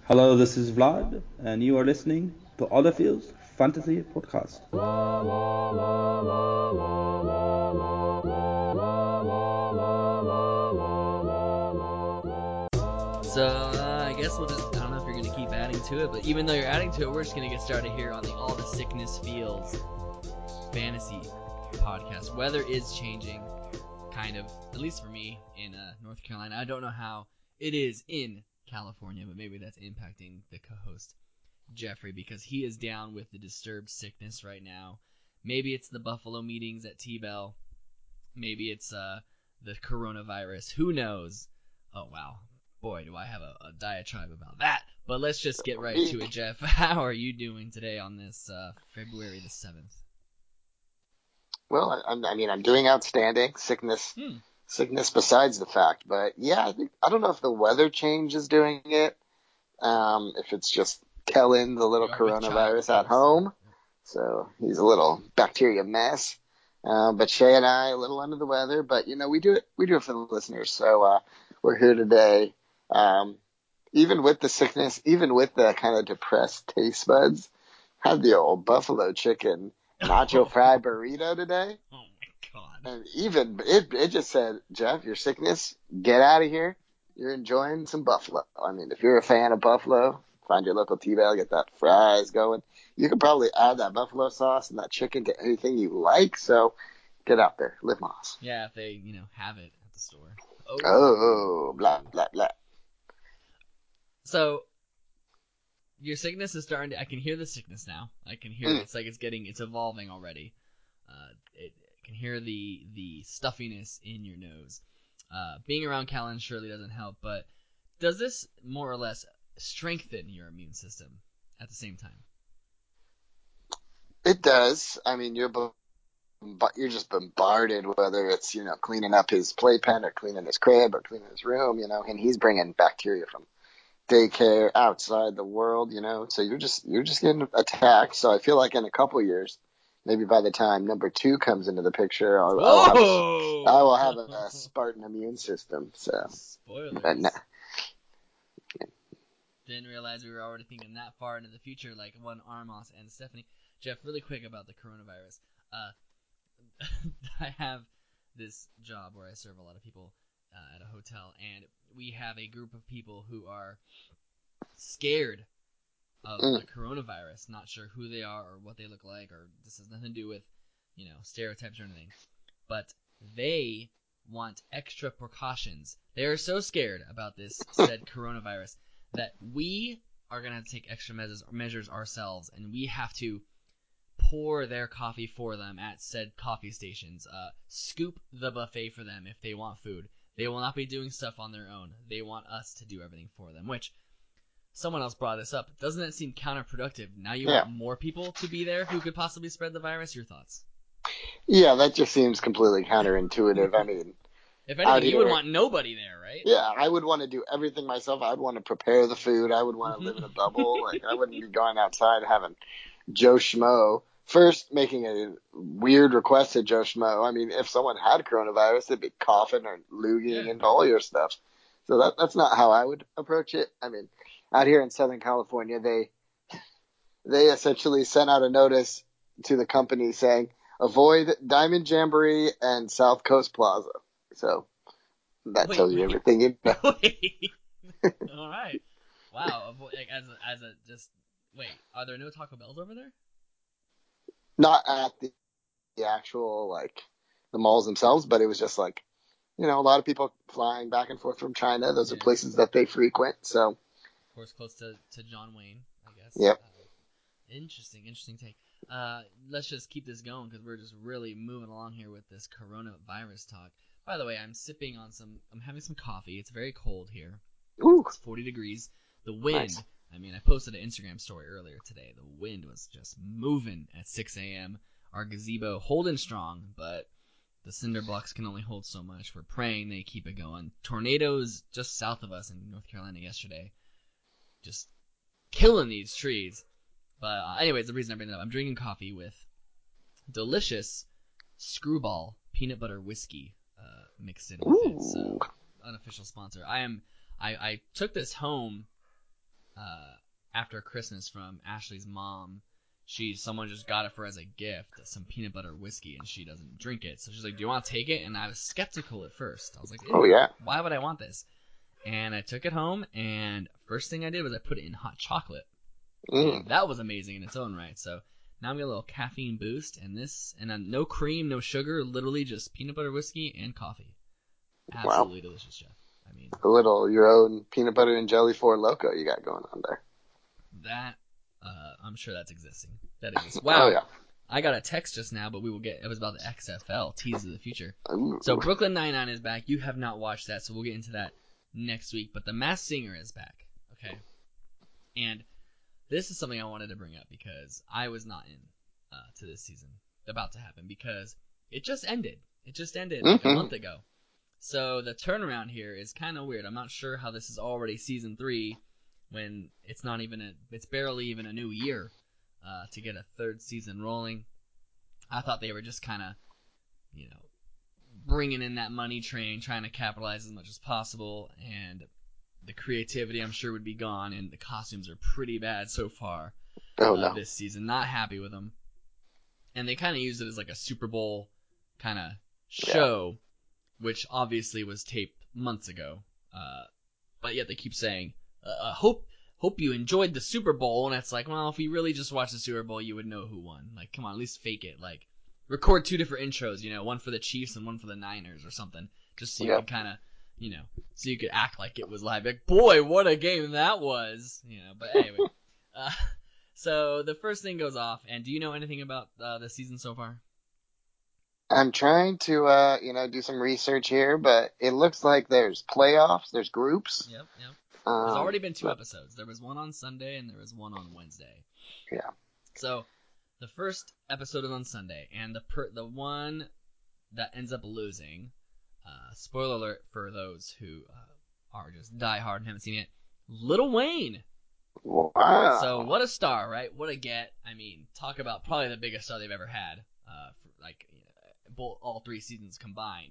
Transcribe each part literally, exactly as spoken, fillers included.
Hello, this is Vlad, and you are listening to Olive's Fantasy Podcast. So uh, I guess we'll just, I don't know if you're going to keep adding to it, but even though you're adding to it, we're just going to get started here on the All the Sickness Feels Fantasy Podcast. Weather is changing, kind of, at least for me in uh, North Carolina. I don't know how it is in California, but maybe that's impacting the co-host Jeffrey because he is down with the disturbed sickness right now. Maybe it's the Buffalo meetings at T-Bell. Maybe it's uh, the coronavirus. Who knows? Oh, wow. Boy, do I have a, a diatribe about that. But let's just get right to it, Jeff. How are you doing today on this uh, February the seventh? Well, I, I mean, I'm doing outstanding. Sickness, Hmm. sickness besides the fact. But yeah, I think I don't know if the weather change is doing it. Um, if it's just telling the little coronavirus at home. So he's a little bacteria mess. Uh, but Shay and I a little under the weather. But you know, we do it. We do it for the listeners. So uh, we're here today. Um, even with the sickness, even with the kind of depressed taste buds, had the old buffalo chicken nacho fry burrito today. Oh my god. And even it, it just said, Jeff, your sickness, get out of here. You're enjoying some buffalo. I mean, if you're a fan of buffalo, find your local T-Bell, get that fries going. You could probably add that buffalo sauce and that chicken to anything you like. So get out there, live Moss. Yeah, if they, you know, have it at the store. Oh, Oh, blah, blah, blah. So your sickness is starting to, I can hear the sickness now. I can hear Mm. it. It's like it's getting, it's evolving already. Uh, it, I can hear the, the stuffiness in your nose. Uh, being around Callan surely doesn't help, but does this more or less strengthen your immune system at the same time? It does. I mean, you're bo- but you're just bombarded, whether it's, you know, cleaning up his playpen or cleaning his crib or cleaning his room, you know, and he's bringing bacteria from daycare outside the world, you know, so you're just, you're just getting attacked. So I feel like in a couple years, maybe by the time number two comes into the picture, I'll, I will have a, I will have a, a Spartan immune system. So, Spoilers. but no, Didn't realize we were already thinking that far into the future, like one Armos and Stephanie. Jeff, really quick about the coronavirus. Uh, I have this job where I serve a lot of people uh, at a hotel, and we have a group of people who are scared of Mm. the coronavirus, not sure who they are or what they look like, or this has nothing to do with, you know, stereotypes or anything. But they want extra precautions. They are so scared about this said coronavirus that we are going to have to take extra measures, measures ourselves, and we have to pour their coffee for them at said coffee stations, uh, scoop the buffet for them if they want food. They will not be doing stuff on their own. They want us to do everything for them, which someone else brought this up. Doesn't that seem counterproductive? Now you yeah, want more people to be there who could possibly spread the virus? Your thoughts? yeah, that just seems completely counterintuitive. I mean, If out anything, you would here, want nobody there, right? yeah, I would want to do everything myself. I would want to prepare the food. I would want to live in a bubble. Like, I wouldn't be going outside having Joe Schmo. First, making a weird request to Joe Schmo. I mean, if someone had coronavirus, they'd be coughing or loogie Yeah. into all your stuff. So that that's not how I would approach it. I mean, out here in Southern California, they they essentially sent out a notice to the company saying, avoid Diamond Jamboree and South Coast Plaza. So that Wait, tells you wait, everything you know. wait. All right. Wow. avo- Like, as a, as a just wait. Are there no Taco Bells over there? Not at the, the actual, like, the malls themselves, but it was just like, you know, a lot of people flying back and forth from China. Those are Yeah. places that they frequent. So, Of course, close to, to John Wayne, I guess. yep. Uh, interesting, interesting take. Uh, let's just keep this going because we're just really moving along here with this coronavirus talk. By the way, I'm sipping on some. I'm having some coffee. It's very cold here. Ooh, It's forty degrees. The wind. nice. I mean, I posted an Instagram story earlier today. The wind was just moving at six a.m. Our gazebo holding strong, but the cinder blocks can only hold so much. We're praying they keep it going. Tornadoes just south of us in North Carolina yesterday. Just killing these trees. But uh, anyways, the reason I bring that up, I'm drinking coffee with delicious Screwball peanut butter whiskey uh, mixed in with it. So Ooh. unofficial sponsor. I am. I, I took this home uh, after Christmas from Ashley's mom. She someone just got it for her as a gift, some peanut butter whiskey, and she doesn't drink it. So she's like, "Do you want to take it?" And I was skeptical at first. I was like, Oh yeah. Why would I want this?" And I took it home, and first thing I did was I put it in hot chocolate. Mm. And that was amazing in its own right. So now I'm getting a little caffeine boost, and this, and uh, no cream, no sugar, literally just peanut butter whiskey and coffee. Absolutely wow. Delicious, Jeff. I mean, a little your own peanut butter and jelly Four Loko you got going on there. That. Uh, I'm sure that's existing. That exists. Wow. Oh, yeah. I got a text just now, but we will get. It was about the X F L, Tease of the Future. Ooh. So Brooklyn Nine-Nine is back. You have not watched that, so we'll get into that next week. But The Masked Singer is back. Okay. And this is something I wanted to bring up because I was not in uh, to this season about to happen because it just ended. It just ended like mm-hmm. a month ago. So the turnaround here is kind of weird. I'm not sure how this is already season three. When it's not even a, it's barely even a new year uh, to get a third season rolling. I thought they were just kind of, you know, bringing in that money train, trying to capitalize as much as possible, and the creativity I'm sure would be gone, and the costumes are pretty bad so far oh, uh, no. this season. Not happy with them. And they kind of used it as like a Super Bowl kind of show, yeah. which obviously was taped months ago. Uh, but yet they keep saying, Uh, hope hope you enjoyed the Super Bowl, and it's like, well, if you really just watched the Super Bowl, you would know who won. Like, come on, at least fake it. Like, record two different intros, you know, one for the Chiefs and one for the Niners or something, just so you yep. could kind of, you know, so you could act like it was live. Like, boy, what a game that was, you know. But anyway, uh, so the first thing goes off, and do you know anything about uh, the season so far? I'm trying to, uh, you know, do some research here, but it looks like there's playoffs, there's groups. Yep, yep. Um, There's already been two episodes. There was one on Sunday and there was one on Wednesday. Yeah. So the first episode is on Sunday, and the per- the one that ends up losing, uh, spoiler alert for those who uh, are just diehard and haven't seen it, Lil Wayne. Wow. So what a star, right? What a get. I mean, talk about probably the biggest star they've ever had, uh, for like you know, both all three seasons combined.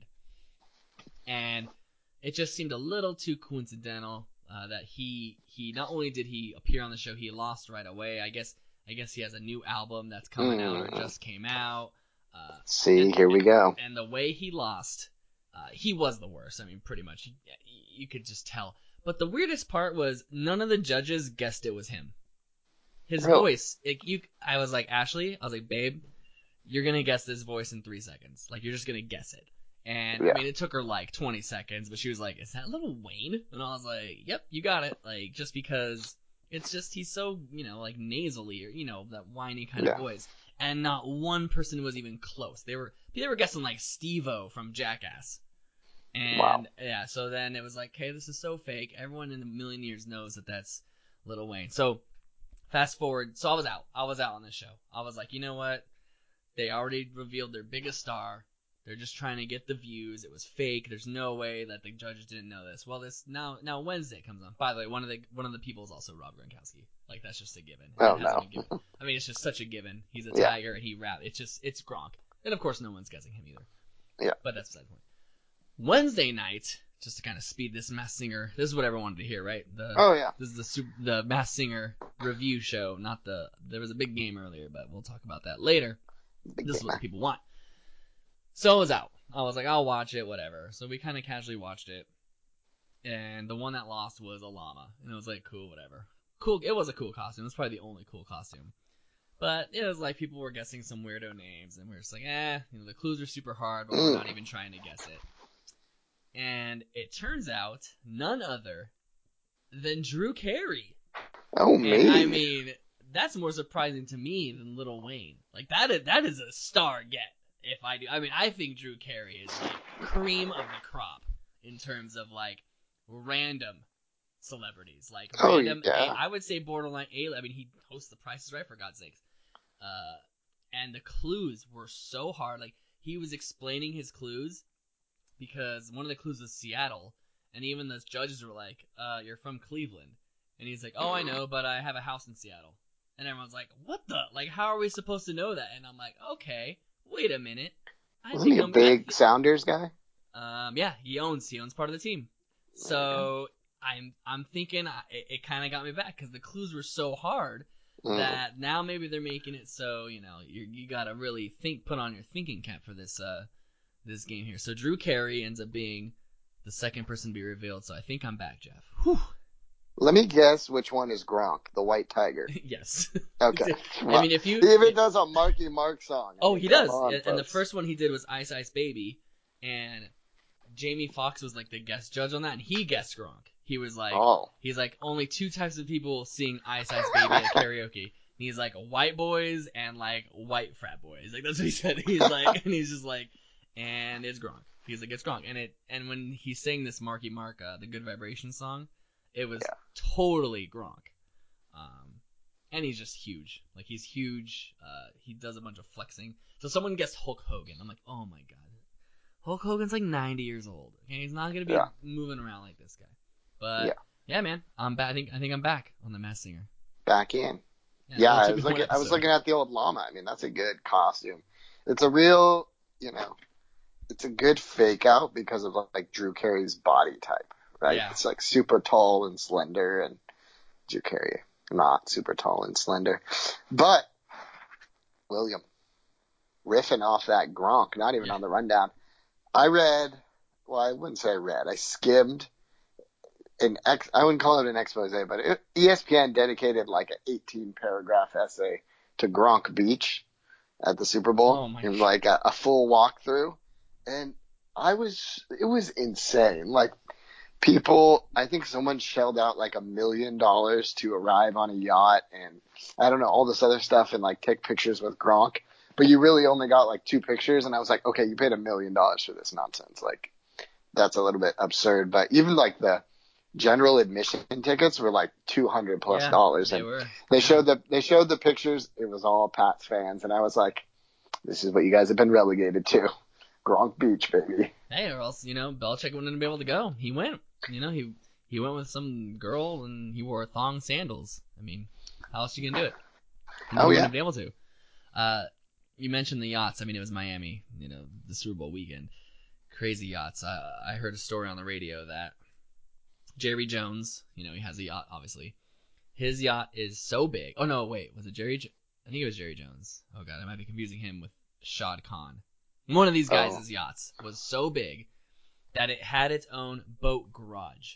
And it just seemed a little too coincidental. Uh, that he he not only did he appear on the show, he lost right away. I guess I guess he has a new album that's coming mm. out or just came out. Uh, See, and, here we go. And the way he lost, uh, he was the worst. I mean, pretty much, he, you could just tell. But the weirdest part was none of the judges guessed it was him. His really? voice, it, you, I was like, Ashley, I was like, babe, you're gonna guess this voice in three seconds. Like, you're just gonna guess it. And, yeah. I mean, it took her, like, twenty seconds, but she was like, is that Lil Wayne? And I was like, yep, you got it. Like, just because it's just, he's so, you know, like, nasally, or, you know, that whiny kind yeah. of voice. And not one person was even close. They were, they were guessing, like, Steve-O from Jackass. And, wow. yeah, so then it was like, hey, this is so fake. Everyone in a million years knows that that's Lil Wayne. So, fast forward. So I was out. I was out on this show. I was like, you know what? They already revealed their biggest star. They're just trying to get the views. It was fake. There's no way that the judges didn't know this. Well, this now now Wednesday comes on. By the way, one of the one of the people is also Rob Gronkowski. Like, that's just a given. Oh it no. A given. I mean, it's just such a given. He's a yeah. tiger and he rap. It's just it's Gronk. And of course, no one's guessing him either. Yeah. But that's beside the point. Wednesday night, just to kind of speed this Masked Singer. This is what everyone wanted to hear, right? The, oh yeah. This is the super, the Masked Singer review show, not the. There was a big game earlier, but we'll talk about that later. Big this game. is what people want. So I was out. I was like, I'll watch it, whatever. So we kind of casually watched it. And the one that lost was a llama. And it was like, cool, whatever. Cool. It was a cool costume. It was probably the only cool costume. But it was like people were guessing some weirdo names. And we were just like, eh, you know, the clues are super hard, but we're not even trying to guess it. And it turns out none other than Drew Carey. Oh, and, man. I mean, that's more surprising to me than Lil Wayne. Like, that is, that is a star get. If I do, I mean, I think Drew Carey is like cream of the crop in terms of like random celebrities, like oh, random. Yeah. A, I would say borderline A. I mean, he hosts The Price is Right, for God's sakes. Uh, and the clues were so hard. Like, he was explaining his clues because one of the clues was Seattle, and even the judges were like, "Uh, you're from Cleveland," and he's like, "Oh, I know, but I have a house in Seattle." And everyone's like, "What the? Like, how are we supposed to know that?" And I'm like, "Okay." Wait a minute. I Wasn't he a I'm, big th- Sounders guy? Um, yeah, he owns he owns part of the team. So I'm I'm thinking I, it, it kind of got me back because the clues were so hard Mm. that now maybe they're making it so you know you you gotta really think, put on your thinking cap for this uh this game here. So Drew Carey ends up being the second person to be revealed. So I think I'm back, Jeff. Whew. Let me guess which one is Gronk, the White Tiger. Yes. Okay. I mean, if you he even does a Marky Mark song. I oh, mean, he come does. on, And, and the folks. first one he did was Ice Ice Baby, and Jamie Foxx was like the guest judge on that, and he guessed Gronk. He was like, Oh. he's like only two types of people sing Ice Ice Baby at karaoke. And he's like white boys and like white frat boys. Like that's what he said. He's like, and he's just like, and it's Gronk. He's like, it's Gronk. And it, and when he sang this Marky Mark, uh, the Good Vibration song, it was Yeah. totally Gronk. Um, and he's just huge. Like he's huge. Uh, he does a bunch of flexing. So someone guessed Hulk Hogan. I'm like, oh my god. Hulk Hogan's like ninety years old. Okay, he's not gonna be Yeah. moving around like this guy. But Yeah. yeah, man, I'm back. I think I think I'm back on the Masked Singer. Back in. Yeah, Yeah, only I took was me one looking. I was episode. looking at the old llama. I mean, that's a good costume. It's a real, you know, it's a good fake out because of like Drew Carey's body type, right? Yeah. It's like super tall and slender, and Drew Carey not super tall and slender. But William, riffing off that Gronk, not even Yeah. on the rundown. I read, well, I wouldn't say I read. I skimmed an ex. I wouldn't call it an expose, but it, E S P N dedicated like an eighteen paragraph essay to Gronk Beach at the Super Bowl. Oh my It was God. like a, a full walkthrough, and I was, it was insane. Like people, I think someone shelled out like a million dollars to arrive on a yacht, and I don't know, all this other stuff, and like take pictures with Gronk. But you really only got like two pictures, and I was like, okay, you paid a million dollars for this nonsense. Like that's a little bit absurd. But even like the general admission tickets were like two hundred plus Yeah, dollars, they and were. they showed the they showed the pictures. It was all Pats fans, and I was like, "This is what you guys have been relegated to, Gronk Beach, baby." Hey, or else you know Belichick wouldn't be able to go. He went. You know he he went with some girl and he wore thong sandals. I mean, how else you gonna do it? And Oh, he yeah. wouldn't be able to. Uh, you mentioned the yachts. I mean, it was Miami. You know, the Super Bowl weekend. Crazy yachts. I I heard a story on the radio that Jerry Jones, you know, he has a yacht, obviously. His yacht is so big. Oh, no, wait. Was it Jerry? Jo- I think it was Jerry Jones. Oh, God. I might be confusing him with Shad Khan. One of these guys' Oh. yachts was so big that it had its own boat garage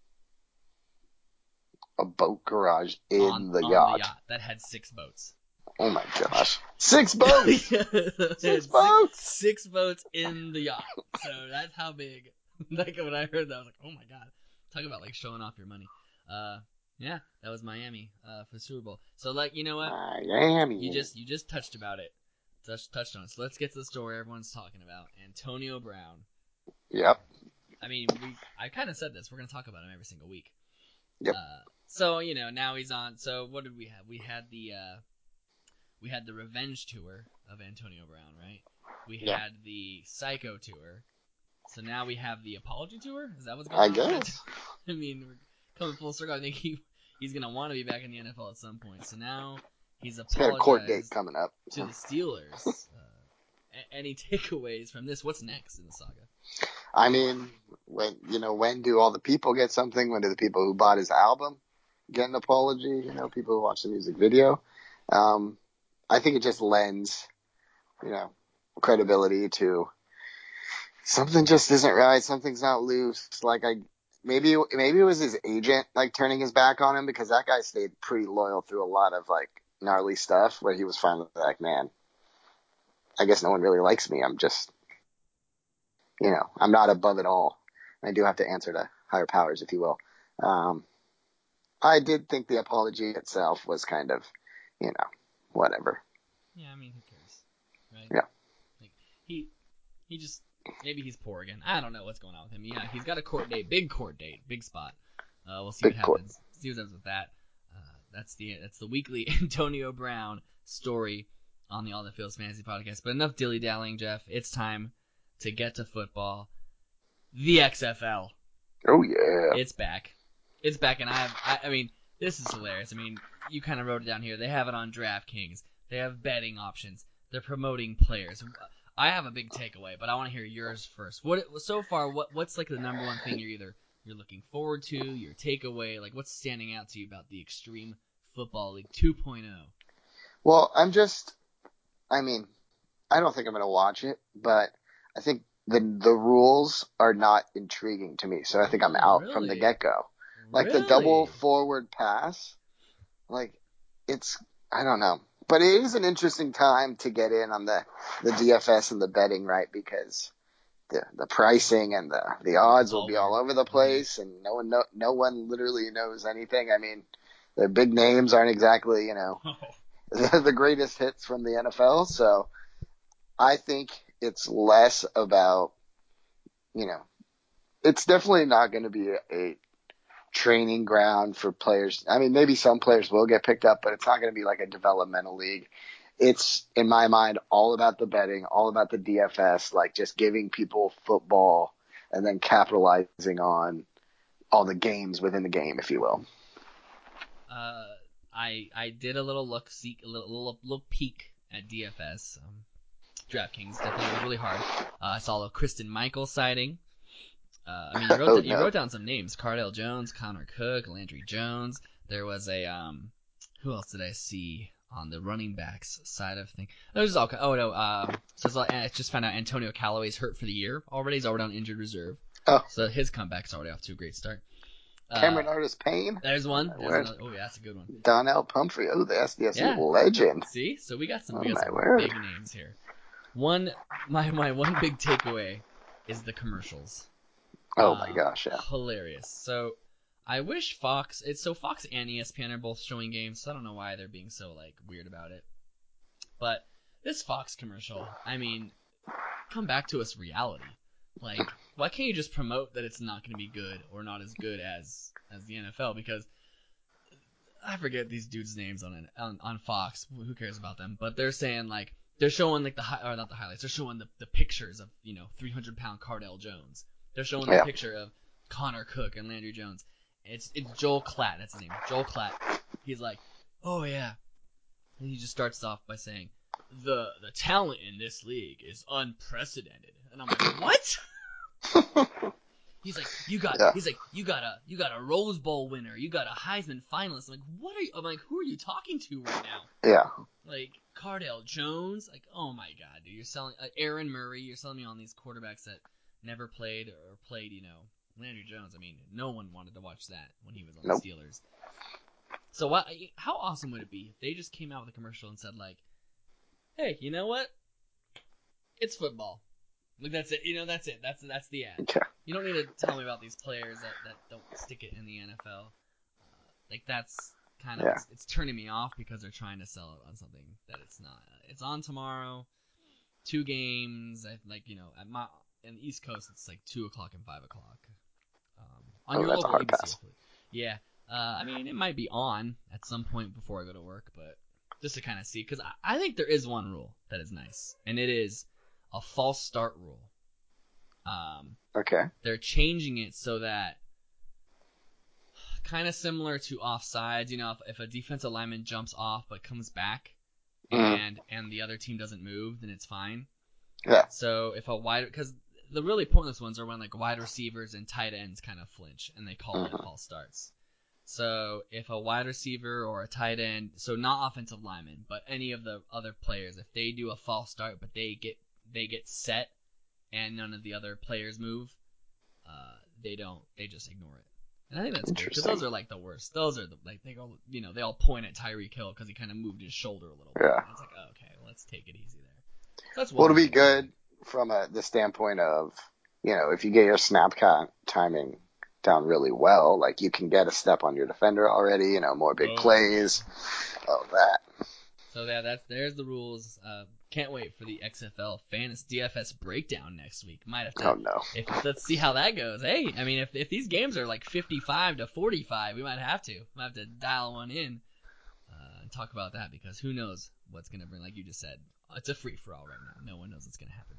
A boat garage in on, the on yacht. the yacht that had six boats. Oh my gosh, six boats! It had Six boats! Six boats in the yacht. So that's how big. Like when I heard that, I was like, oh my god. Talk about like showing off your money. Uh, yeah, that was Miami uh, for the Super Bowl. So like, you know what? Miami. You just you just touched about it. Touched touched on it. So let's get to the story everyone's talking about. Antonio Brown. Yep. I mean, we I kind of said this. We're gonna talk about him every single week. Yep. Uh, so you know now he's on. So what did we have? We had the uh, we had the Revenge tour of Antonio Brown, right? We Yeah. had the Psycho tour. So now we have the Apology tour. Is that what's I going on? guess. I mean, we're coming full circle. I think he he's gonna want to be back in the N F L at some point. So now he's He's got a court date apologized coming up. to the Steelers. Uh, a- any takeaways from this? What's next in the saga? I mean, when you know, when do all the people get something? When do the people who bought his album get an apology? You know, people who watch the music video. Um, I think it just lends, you know, credibility to something just isn't right. Something's not loose. Like I, maybe maybe it was his agent like turning his back on him, because that guy stayed pretty loyal through a lot of like gnarly stuff where he was finally like, man, I guess no one really likes me. I'm just, you know, I'm not above it all. I do have to answer to higher powers, if you will. Um, I did think the apology itself was kind of, you know, whatever. Yeah, I mean, who cares, right? Yeah. Like he he just maybe he's poor again. I don't know what's going on with him. Yeah, he's got a court date, big court date, big spot. Uh, we'll see Big what court. happens. See what happens with that. Uh, that's the that's the weekly Antonio Brown story on the All the Fields Fantasy Podcast. But enough dilly dallying, Jeff. It's time to get to football. The X F L. Oh yeah. It's back. It's back, and I have. I, I mean, this is hilarious. I mean, you kind of wrote it down here. They have it on DraftKings. They have betting options. They're promoting players. I have a big takeaway, but I want to hear yours first. What so far? What what's like the number one thing you're either you're looking forward to, your takeaway? Like, what's standing out to you about the Extreme Football League two point oh? Well, I'm just, I mean, I don't think I'm going to watch it, but I think the the rules are not intriguing to me. So I think I'm Oh, out really? from the get-go. Like Really? the double forward pass, like it's, I don't know. But it is an interesting time to get in on the, the D F S and the betting, right? Because the the pricing and the, the odds will be all over the place, and no one no, no one literally knows anything. I mean, the big names aren't exactly, you know, Oh. the greatest hits from the N F L. So I think it's less about, you know, it's definitely not going to be a, a training ground for players. I mean, maybe some players will get picked up, but it's not going to be like a developmental league. It's, in my mind, all about the betting, all about the D F S, like just giving people football and then capitalizing on all the games within the game, if you will. Uh, I I did a little look, seek a little little, little peek at D F S. Um, DraftKings definitely was really hard. Uh, I saw a Kristen Michael sighting. Uh, I mean, you wrote, Oh, down, you no. wrote down some names: Cardale Jones, Connor Cook, Landry Jones. There was a um, who else did I see on the running backs side of things? There was all. Oh no, um, so it's like, I just found out Antonio Callaway's hurt for the year already. He's already on injured reserve. Oh. So his comeback's already off to a great start. Cameron Uh, Artis Payne. There's one. There's Word. another. Oh yeah, that's a good one. Donnell Pumphrey. Oh, the S D S U Yeah. legend. See, so we got some, Oh, we got my some word. big names here. One, my my one big takeaway is the commercials. Oh, Uh, my gosh, yeah. Hilarious. So, I wish Fox. It's so Fox and E S P N are both showing games. So I don't know why they're being so like weird about it. But this Fox commercial, I mean, come back to us reality. Like, why can't you just promote that it's not going to be good or not as good as as the N F L? Because I forget these dudes' names on it, on on Fox. Who cares about them? But they're saying like they're showing like the hi- or not the highlights. They're showing the, the pictures of, you know, three hundred pound Cardale Jones. They're showing Yeah. the picture of Connor Cook and Landry Jones. It's it's Joel Klatt. That's his name. Joel Klatt. He's like, oh yeah. And he just starts off by saying, the the talent in this league is unprecedented. And I'm like, what? He's like, you got, Yeah. he's like, you got a, you got a Rose Bowl winner, you got a Heisman finalist. I'm like, what are you? I'm like, who are you talking to right now? Yeah. Like Cardale Jones, like, oh my god, dude, you're selling uh, Aaron Murray. You're selling me on these quarterbacks that never played or played, you know, Landry Jones. I mean, no one wanted to watch that when he was on Nope. the Steelers. So what? How awesome would it be if they just came out with a commercial and said like, hey, you know what? It's football. Like that's it. You know, that's it. That's that's the ad. Yeah. You don't need to tell me about these players that, that don't stick it in the N F L. Uh, like that's kind of Yeah. it's, it's turning me off because they're trying to sell it on something that it's not. It's on tomorrow, two games. I, like you know, at my in the East Coast, it's like two o'clock and five o'clock. Um, on Oh, your that's a local hard A B C pass. affiliate. Yeah. Uh, I mean, it might be on at some point before I go to work, but just to kind of see, because I, I think there is one rule that is nice, and it is a false start rule. Um, Okay. they're changing it so that kind of similar to offsides. You know, if, if a defensive lineman jumps off but comes back and Mhm. and the other team doesn't move, then it's fine. Yeah. So if a wide, because the really pointless ones are when like wide receivers and tight ends kind of flinch and they call it Mhm. false starts. So if a wide receiver or a tight end, so not offensive lineman, but any of the other players, if they do a false start but they get they get set and none of the other players move, uh, they don't, they just ignore it. And I think that's good because those Interesting. are like the worst. Those are the like they go, you know, they all point at Tyreek Hill because he kind of moved his shoulder a little bit. Yeah. And it's like, oh, okay, well, let's take it easy there. So that's Well, one it'll be thing I like. good from a, the standpoint of, you know, if you get your snap count timing down really well, like you can get a step on your defender already, you know, more big Oh. plays, all that. So yeah, that's there's the rules. Uh, can't wait for the X F L Fantasy D F S breakdown next week. Might have to. Oh, no. If, let's see how that goes. Hey, I mean, if if these games are like fifty-five to forty-five, we might have to. Might have to dial one in uh, and talk about that because who knows what's gonna bring. Like you just said, it's a free for all right now. No one knows what's gonna happen.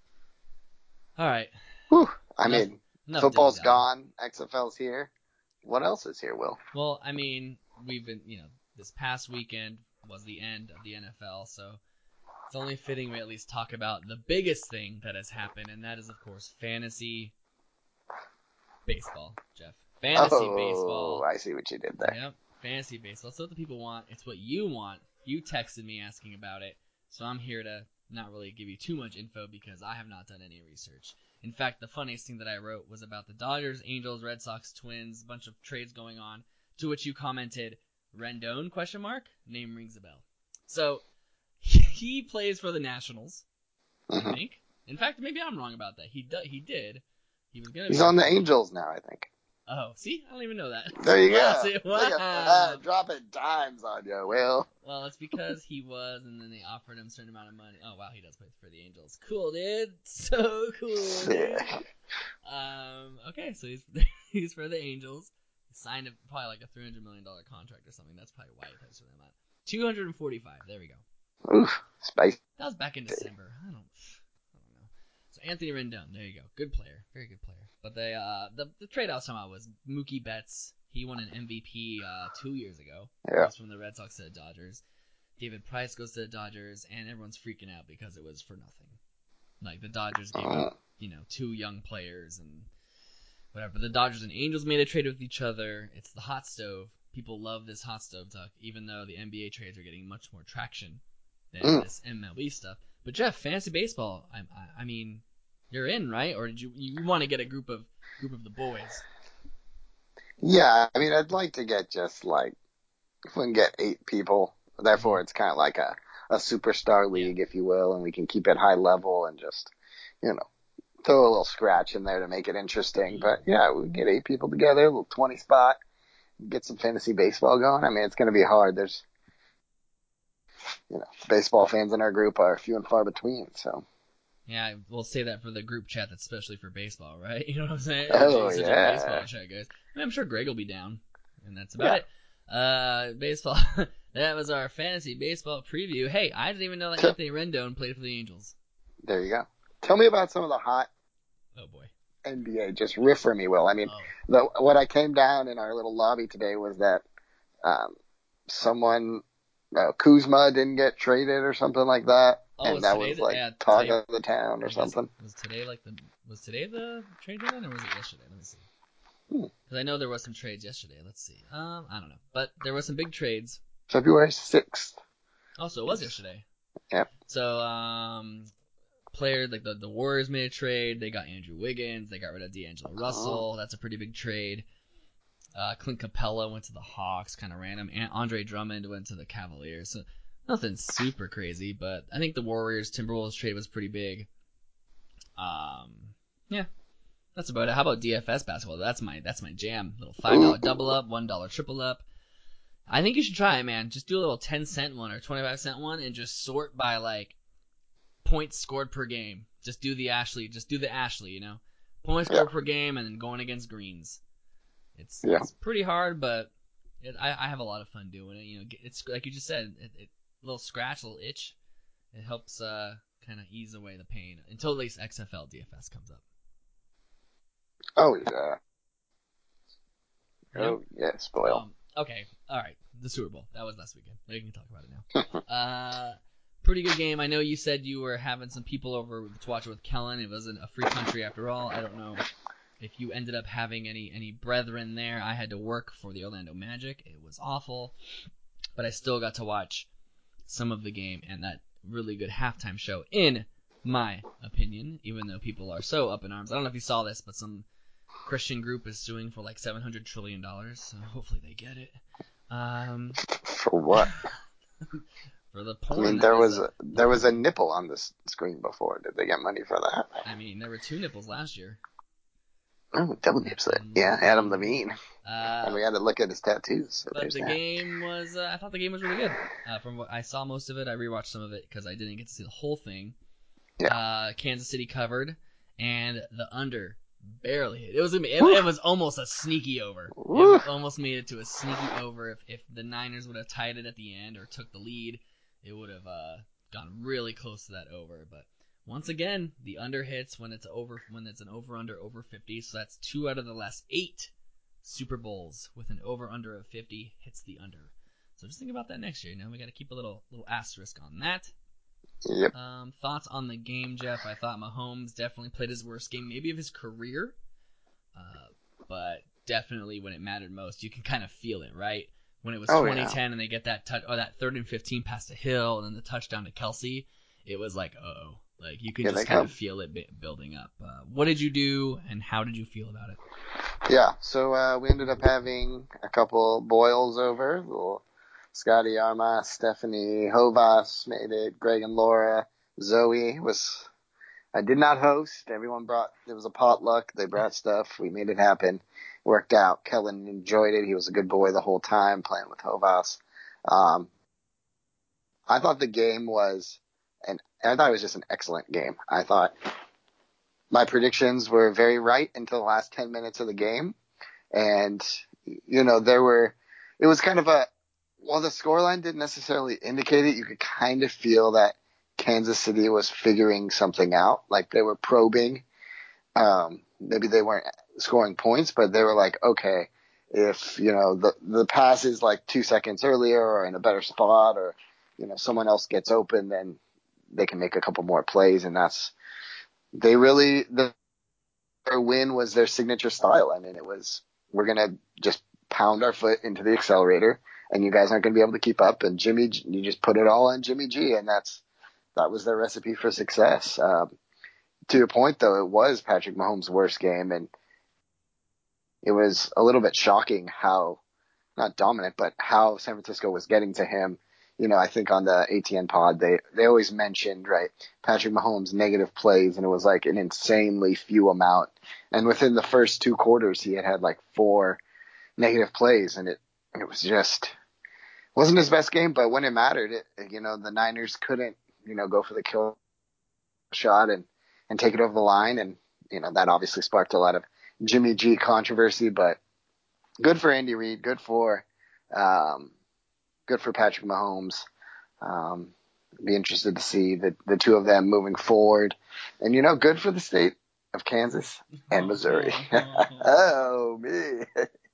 All right. Whew. I Enough- mean, enough football's dilly-dally. gone. X F L's here. What else is here, Will? Well, I mean, we've been, you know, this past weekend was the end of the N F L, so it's only fitting we at least talk about the biggest thing that has happened, and that is, of course, fantasy baseball, Jeff. Fantasy oh, baseball. I see what you did there. Yep, fantasy baseball. It's what the people want. It's what you want. You texted me asking about it, so I'm here to not really give you too much info because I have not done any research. In fact, the funniest thing that I wrote was about the Dodgers, Angels, Red Sox, Twins, a bunch of trades going on, to which you commented, Rendon, question mark? Name rings a bell. So, he plays for the Nationals, Mm-hmm. I think. In fact, maybe I'm wrong about that. He do, he did. He was gonna. He's be on the Angels now, I think. Oh, see? I don't even know that. There you wow, go. See, wow. Look at that. Dropping dimes on you, Will. Well, it's because he was, and then they offered him a certain amount of money. Oh, wow, he does play for the Angels. Cool, dude. So cool, dude. Sick. Um, okay, so he's he's for the Angels. He signed a, probably like a three hundred million dollars contract or something. That's probably why he plays for them. At two hundred forty-five. There we go. Oof, spicy. That was back in December. I don't, I don't know. So Anthony Rendon, there you go. Good player, very good player. But they, uh, the the trade I was talking about was Mookie Betts. He won an M V P uh, two years ago. Yeah. He's from the Red Sox to the Dodgers. David Price goes to the Dodgers, and everyone's freaking out because it was for nothing. Like the Dodgers gave Uh, up, you know, two young players and whatever. The Dodgers and Angels made a trade with each other. It's the hot stove. People love this hot stove talk, even though the N B A trades are getting much more traction than Mm. this M L B stuff. But Jeff, fantasy baseball, I, I, I mean, you're in, right? Or did you you want to get a group of group of the boys? yeah, I mean, I'd like to get just like, if we can get eight people, therefore it's kind of like a, a superstar league, if you will, and we can keep it high level and just, you know, throw a little scratch in there to make it interesting. But yeah, we can get eight people together, a little twenty spot, get some fantasy baseball going. I mean, it's going to be hard. There's, you know, baseball fans in our group are few and far between, so. Yeah, we'll say that for the group chat that's especially for baseball, right? You know what I'm saying? Oh, It's such yeah. a baseball chat, guys. I mean, I'm sure Greg will be down, and that's about Yeah. it. Uh, baseball. That was our fantasy baseball preview. Hey, I didn't even know that Sure. Anthony Rendon played for the Angels. There you go. Tell me about some of the hot Oh boy. N B A. Just riff for me, Will. I mean, Oh. the, what I came down in our little lobby today was that um, someone, uh, Kuzma didn't get traded or something like that. Oh, and was that today was the- like yeah, talk today- of the town or I guess- something. Was today like the was today the trade deadline or was it yesterday? Let me see. Hmm. Because I know there was some trades yesterday. Let's see. Um, I don't know, but there were some big trades. February sixth. Also, it was yesterday. Yep. So, um, player like the the Warriors made a trade. They got Andrew Wiggins. They got rid of D'Angelo Russell. That's a pretty big trade. Uh, Clint Capella went to the Hawks, kind of random. And Andre Drummond went to the Cavaliers. So nothing super crazy, but I think the Warriors Timberwolves trade was pretty big. Um, yeah, that's about it. How about D F S basketball? That's my that's my jam. Little five dollar double up, one dollar triple up. I think you should try it, man. Just do a little ten cent one or twenty-five cent one and just sort by like points scored per game. Just do the Ashley, just do the Ashley, you know, points Yeah. scored per game and then going against greens. It's Yeah. it's pretty hard, but it, I I have a lot of fun doing it. You know, it's like you just said, it, it a little scratch, a little itch. It helps uh kind of ease away the pain until at least X F L D F S comes up. Oh, yeah. Yeah. Oh, yes, Boyle. Um, okay, all right. The Super Bowl. That was last weekend. We can talk about it now. uh, pretty good game. I know you said you were having some people over to watch it with Kellen. It wasn't a free country after all. I don't know if you ended up having any any brethren there. I had to work for the Orlando Magic. It was awful, but I still got to watch some of the game and that really good halftime show, in my opinion, even though people are so up in arms. I don't know if you saw this, but some Christian group is suing for like seven hundred trillion dollars, so hopefully they get it. Um, For what? for the I porn. mean, that there they was said. a, there was a nipple on this screen before. Did they get money for that? I mean, there were two nipples last year. Oh, double nips there. Yeah, Adam Levine. Uh, And we had to look at his tattoos. So but there's the that. game was, uh, I thought the game was really good. Uh, from what I saw most of it, I rewatched some of it because I didn't get to see the whole thing. Yeah. Uh, Kansas City covered, and the under barely hit. It was it, it was almost a sneaky over. Woo. It almost made it to a sneaky over. If if the Niners would have tied it at the end or took the lead, it would have uh, gone really close to that over. But once again, the under hits when it's over when it's an over under over fifty. So that's two out of the last eight Super Bowls with an over under of fifty hits the under. So just think about that next year. You know, we got to keep a little little asterisk on that. Yep. Um, thoughts on the game, Jeff? I thought Mahomes definitely played his worst game, maybe of his career. Uh, but definitely when it mattered most, you can kind of feel it, right? When it was Oh, twenty ten yeah. and they get that touch, or that third and fifteen past the Hill, and then the touchdown to Kelsey, it was like, uh-oh. Like, you can Here just they kind come. of feel it bi- building up. Uh, what did you do, and how did you feel about it? Yeah, so uh, we ended up having a couple boils over. Little Scotty Arma, Stephanie Hovas made it. Greg and Laura. Zoe was. I did not host. Everyone brought. It was a potluck. They brought stuff. We made it happen. Worked out. Kellen enjoyed it. He was a good boy the whole time playing with Hovas. Um, I thought the game was, and I thought it was just an excellent game. I thought my predictions were very right until the last ten minutes of the game. And, you know, there were, it was kind of a, while the scoreline didn't necessarily indicate it, you could kind of feel that Kansas City was figuring something out. Like they were probing. Um, maybe they weren't scoring points, but they were like, okay, if, you know, the, the pass is like two seconds earlier or in a better spot or, you know, someone else gets open, then they can make a couple more plays. And that's, they really, the, their win was their signature style. I mean, it was, we're going to just pound our foot into the accelerator and you guys aren't going to be able to keep up. And Jimmy, you just put it all on Jimmy G, and that's, that was their recipe for success. Um, to your point though, it was Patrick Mahomes' worst game, and it was a little bit shocking how, not dominant, but how San Francisco was getting to him. You know, I think on the A T N pod, they, they always mentioned, right, Patrick Mahomes' negative plays, and it was like an insanely few amount. And within the first two quarters, he had had like four negative plays, and it, it was just, wasn't his best game, but when it mattered, it, you know, the Niners couldn't, you know, go for the kill shot and, and take it over the line. And, you know, that obviously sparked a lot of Jimmy G controversy, but good for Andy Reid, good for, um, good for Patrick Mahomes. Um, be interested to see the, the two of them moving forward. And, you know, good for the state of Kansas and Missouri. Oh, me.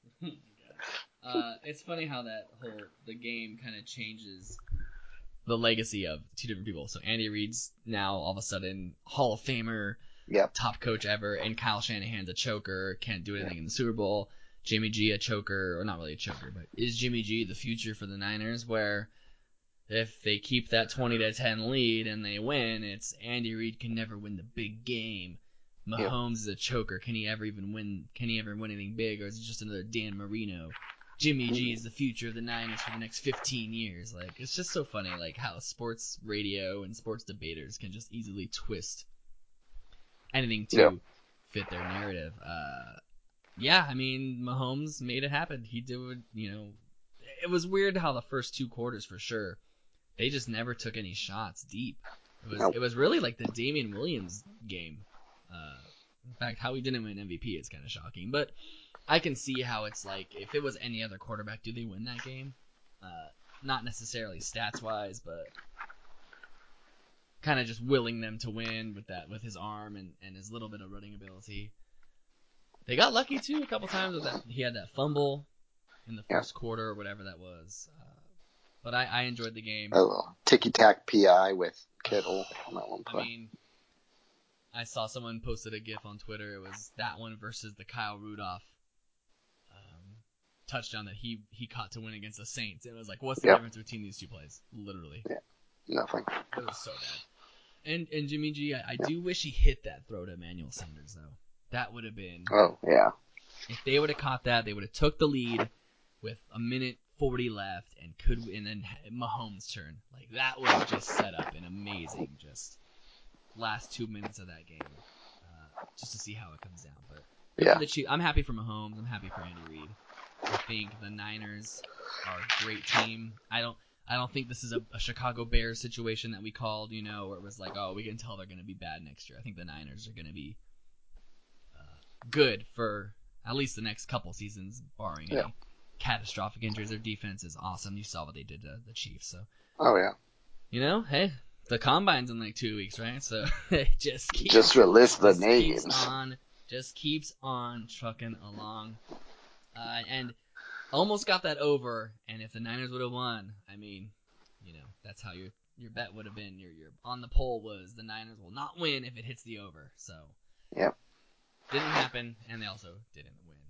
uh, it's funny how that whole, the game kind of changes the legacy of two different people. So Andy Reid's now all of a sudden Hall of Famer, Yep. top coach ever, and Kyle Shanahan's a choker, can't do anything in the Super Bowl. Jimmy G a choker, or not really a choker, but is Jimmy G the future for the Niners, where if they keep that twenty to ten lead and they win, it's Andy Reid can never win the big game. Mahomes is a choker. Can he ever even win? Can he ever win anything big, or is it just another Dan Marino? Jimmy G is the future of the Niners for the next fifteen years. Like, it's just so funny, like how sports radio and sports debaters can just easily twist anything to Yep. fit their narrative. Uh, yeah, I mean, Mahomes made it happen. He did, you know, it was weird how the first two quarters, for sure, they just never took any shots deep. It was Nope. it was really like the Damian Williams game. Uh, in fact, how he didn't win M V P is kind of shocking. But I can see how it's like, if it was any other quarterback, do they win that game? Uh, not necessarily stats-wise, but kind of just willing them to win with that, with his arm and, and his little bit of running ability. They got lucky, too, a couple times with that. He had that fumble in the first yeah. quarter or whatever that was. Uh, but I, I enjoyed the game. A little ticky-tack P I with Kittle on that one play. I mean, I saw someone posted a GIF on Twitter. It was that one versus the Kyle Rudolph um, touchdown that he, he caught to win against the Saints. It was like, what's the yep. difference between these two plays? Literally. Yeah, nothing. It was so bad. And and Jimmy G, I, I yeah. do wish he hit that throw to Emmanuel Sanders, though. That would have been... Oh, yeah. If they would have caught that, they would have took the lead with a minute forty left and could and then Mahomes' turn. Like, that would have just set up an amazing just last two minutes of that game, uh, just to see how it comes down. But yeah. for the Chiefs, I'm happy for Mahomes. I'm happy for Andy Reid. I think the Niners are a great team. I don't I don't think this is a, a Chicago Bears situation that we called, you know, where it was like, oh, we can tell they're going to be bad next year. I think the Niners are going to be uh, good for at least the next couple seasons, barring yeah. any catastrophic injuries. Their defense is awesome. You saw what they did to the Chiefs. So, oh yeah, you know, hey, the combine's in like two weeks, right? So it just keeps, just release the just names. Keeps on, just keeps on trucking along, uh, and almost got that over. And if the Niners would have won, I mean, you know, that's how your your bet would have been. Your your on the poll was the Niners will not win if it hits the over. So yep. didn't happen, and they also didn't win.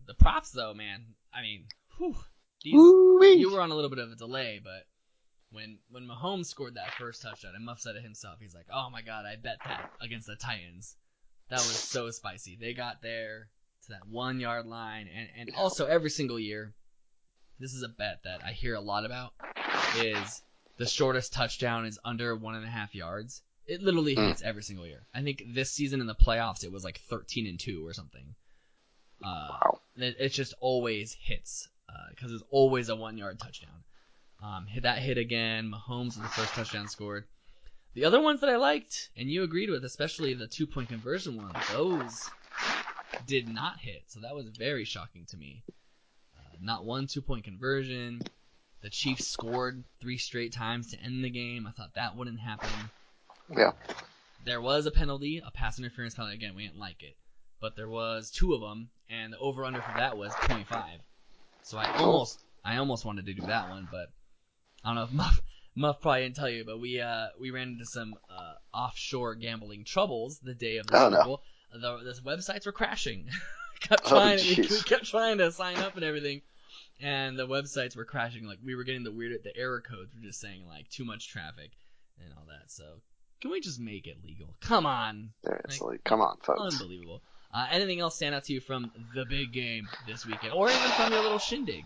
the props though, man. I mean, whew, these, Woo-wee. you were on a little bit of a delay, but when when Mahomes scored that first touchdown, and Muff said it himself, he's like, "Oh my God, I bet that against the Titans." That was so spicy. They got there to that one yard line, and and also every single year, this is a bet that I hear a lot about, is the shortest touchdown is under one and a half yards. It literally hits every single year. I think this season in the playoffs it was like thirteen and two or something. Uh, Wow. it, it just always hits because uh, it's always a one yard touchdown. Um, hit that hit again. Mahomes with the first touchdown scored. The other ones that I liked and you agreed with, especially the two point conversion one, those did not hit. So that was very shocking to me. Uh, not one two point conversion. The Chiefs scored three straight times to end the game. I thought that wouldn't happen. Yeah. There was a penalty, a pass interference penalty. Again, we didn't like it. But there was two of them, and the over-under for that was point five. So I almost I almost wanted to do that one, but I don't know if Muff, Muff probably didn't tell you, but we uh, we ran into some uh, offshore gambling troubles the day of the Oh, Super no. Bowl. The, the websites were crashing. kept Oh, trying, we, jeez. we kept trying to sign up and everything. And the websites were crashing. Like, we were getting the weird, the error codes were just saying, like, too much traffic and all that. So, can we just make it legal? Come on. Seriously, Like, come on, folks. Unbelievable. Uh, anything else stand out to you from the big game this weekend? Or even from your little shindig?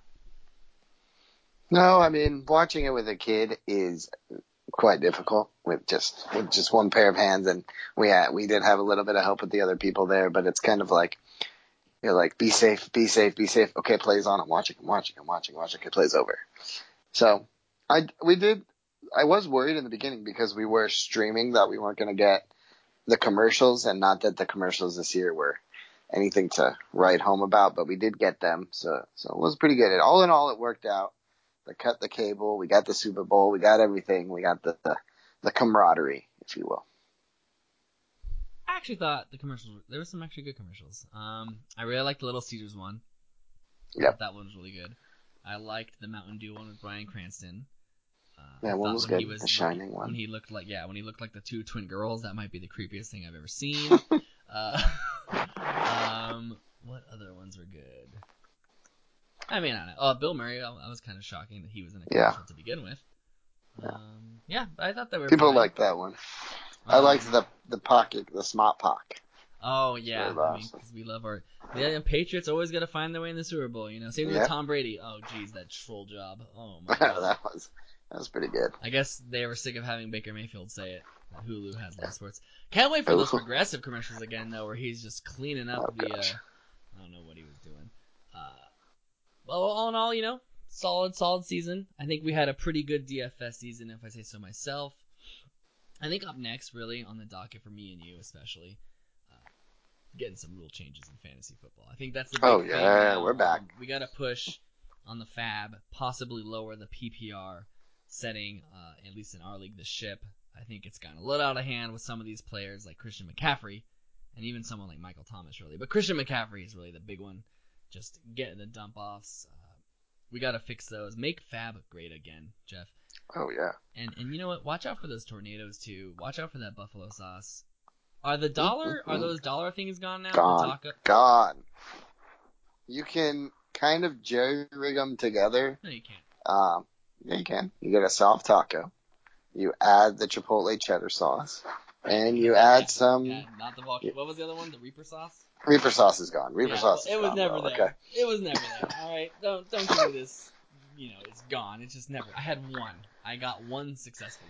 No, I mean, watching it with a kid is quite difficult with just with just one pair of hands, and we had, we did have a little bit of help with the other people there, but it's kind of like, you're like, be safe, be safe, be safe. Okay, play's on. I'm watching, I'm watching, I'm watching, watching. Okay, play's over. So I we did. I was worried in the beginning because we were streaming that we weren't going to get the commercials, and not that the commercials this year were anything to write home about, but we did get them. So so it was pretty good. All in all, it worked out. They cut the cable. We got the Super Bowl. We got everything. We got the the, the camaraderie, if you will. I actually thought the commercials, there were some actually good commercials. Um, I really liked the Little Caesars one. Yep. That one was really good. I liked the Mountain Dew one with Bryan Cranston. Uh, Yeah, I one thought was when good. he was, The Shining one. When he looked like, yeah, when he looked like the two twin girls, that might be the creepiest thing I've ever seen. uh, um, what other ones were good? I mean, I don't know. Oh, Bill Murray, I, I was kind of shocking that he was in a commercial Yeah. to begin with. Um, yeah, I thought they were People fine. liked that one. I Um, liked the the pocket, the smart pock. Oh yeah, Very I mean, awesome. 'cause we love our the Patriots always got to find their way in the Super Bowl. You know, same with Yep. Tom Brady. Oh geez, that troll job. Oh my god. that was that was pretty good. I guess they were sick of having Baker Mayfield say it. Hulu has live sports. Can't wait for those Ooh. progressive commercials again though, where he's just cleaning up Oh, the. Uh, gosh. I don't know what he was doing. Uh, well, all in all, you know, solid, solid season. I think we had a pretty good D F S season, if I say so myself. I think up next, really, on the docket for me and you especially, uh, getting some rule changes in fantasy football. I think that's the big Oh, thing yeah, now. we're back. Um, we got to push on the fab, possibly lower the P P R setting, uh, at least in our league, the ship. I think it's gotten a little out of hand with some of these players like Christian McCaffrey, and even someone like Michael Thomas, really. But Christian McCaffrey is really the big one, just getting the dump-offs. Uh, we got to fix those. Make fab great again, Jeff. Oh yeah. And and you know what? Watch out for those tornadoes too. Watch out for that buffalo sauce. Are the dollar Mm-hmm. are those dollar things gone now? Gone. The taco? Gone. You can kind of jerry rig them together. No, you can't. Um, yeah, you can. You get a soft taco. You add the chipotle cheddar sauce, and you add some. Yeah, not the volcano. What was the other one? The Reaper sauce. Reaper sauce is gone. Reaper Yeah, sauce well, is it was gone. never though. there. Okay. It was never there. All right, don't don't give me this. You know, it's gone. It's just never. I had one. I got one successfully.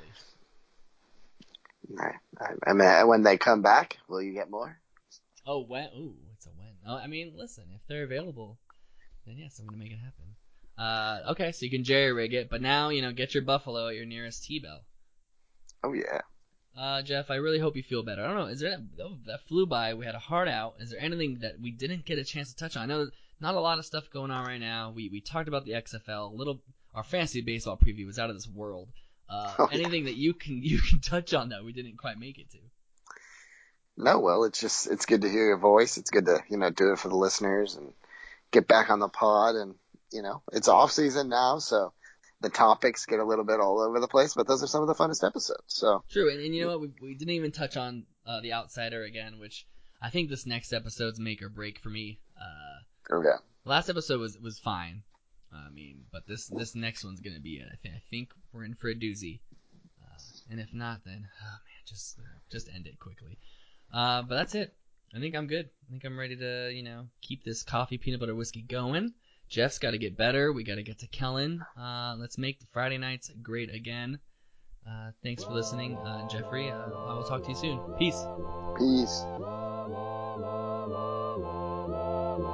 I, I, I mean, when they come back, will you get more? Oh, when? Ooh, it's a when. Oh, I mean, listen, if they're available, then yes, I'm gonna make it happen. Uh, okay, so you can jerry rig it, but now you know, get your buffalo at your nearest T-Bell. Oh yeah. Uh, Jeff, I really hope you feel better. I don't know, is there oh, that flew by? We had a hard out. Is there anything that we didn't get a chance to touch on? I know not a lot of stuff going on right now. We we talked about the X F L. A little, our fantasy baseball preview was out of this world. Uh, Oh, anything that you can you can touch on that we didn't quite make it to? No, well, it's just it's good to hear your voice. It's good to you know do it for the listeners and get back on the pod. And you know it's off season now, so the topics get a little bit all over the place. But those are some of the funnest episodes. So True, and, and you know what? We we didn't even touch on uh, the Outsider again, which I think this next episode's make or break for me. Uh, Okay. Last episode was was fine. I mean, but this this next one's gonna be it. I think I think we're in for a doozy. Uh, and if not, then oh man, just just end it quickly. Uh, but that's it. I think I'm good. I think I'm ready to you know keep this coffee peanut butter whiskey going. Jeff's got to get better. We got to get to Kellen. Uh, let's make the Friday nights great again. Uh, thanks for listening, uh, Jeffrey. Uh, I will talk to you soon. Peace. Peace.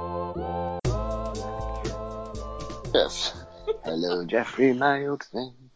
Yes. Hello, Jeffrey, my old friend.